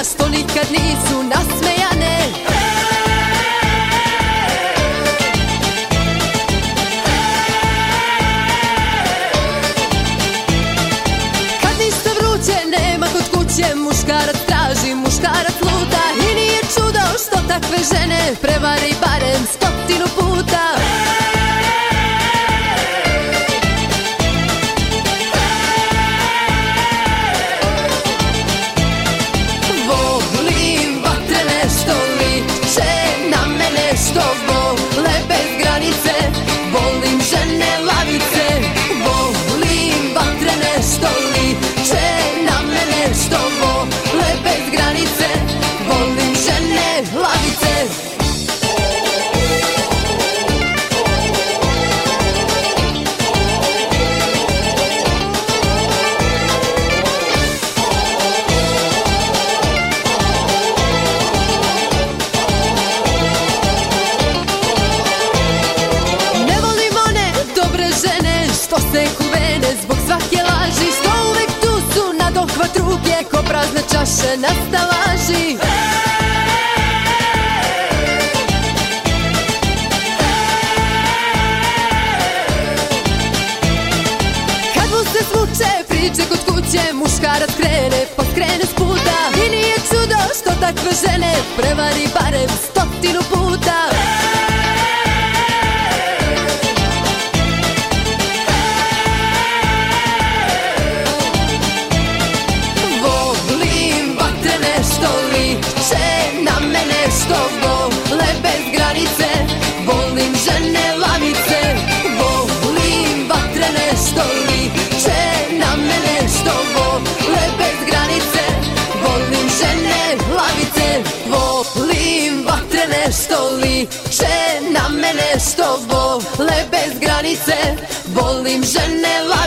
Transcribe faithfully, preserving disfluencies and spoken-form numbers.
što nikad nisu nasmejane. Kad ništa vruće nema kod kuće, muškarac traži, muškarac luta. I nije čudo što takve žene prevari barem stotinu puta. Volim vatrene što liče na mene, što vole bez granice. Volim žene lavice. Volim vatrene što liče na mene, što vole bez granice. Volim žene lavice. Ne volim one dobre žene što se kuvene zbog svake laži, što uvek tu su na dohvat ruke ko prazne čaše na stalaži. Kad mu se svuče priče kod kuće, muškarac krene pa skrene s puta. I nije čudo što takve žene prevari barem stotinu puta. Volim vatrene što liče na mene, što vole bez granice. Volim žene lavice. Volim vatrene što liče na mene, što vole bez granice. Volim žene lavice. Volim vatrene što liče na mene, što vole bez granice. Volim žene lavice.